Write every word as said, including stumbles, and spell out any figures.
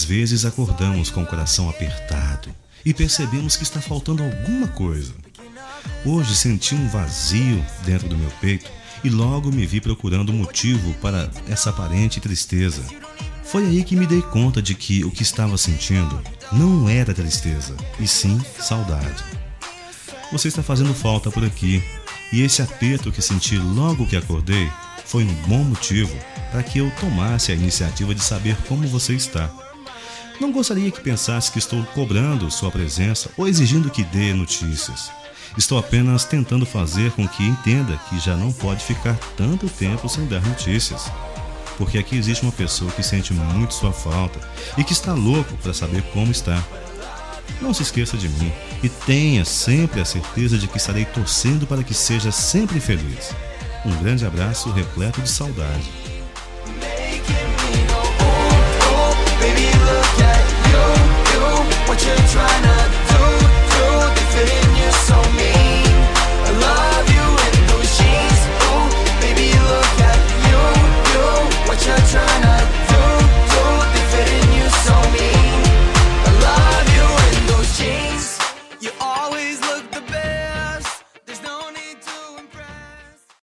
Às vezes acordamos com o coração apertado e percebemos que está faltando alguma coisa. Hoje senti um vazio dentro do meu peito e logo me vi procurando motivo para essa aparente tristeza. Foi aí que me dei conta de que o que estava sentindo não era tristeza, e sim saudade. Você está fazendo falta por aqui, e esse aperto que senti logo que acordei foi um bom motivo para que eu tomasse a iniciativa de saber como você está. Não gostaria que pensasse que estou cobrando sua presença ou exigindo que dê notícias. Estou apenas tentando fazer com que entenda que já não pode ficar tanto tempo sem dar notícias. Porque aqui existe uma pessoa que sente muito sua falta e que está louco para saber como está. Não se esqueça de mim e tenha sempre a certeza de que estarei torcendo para que seja sempre feliz. Um grande abraço repleto de saudade.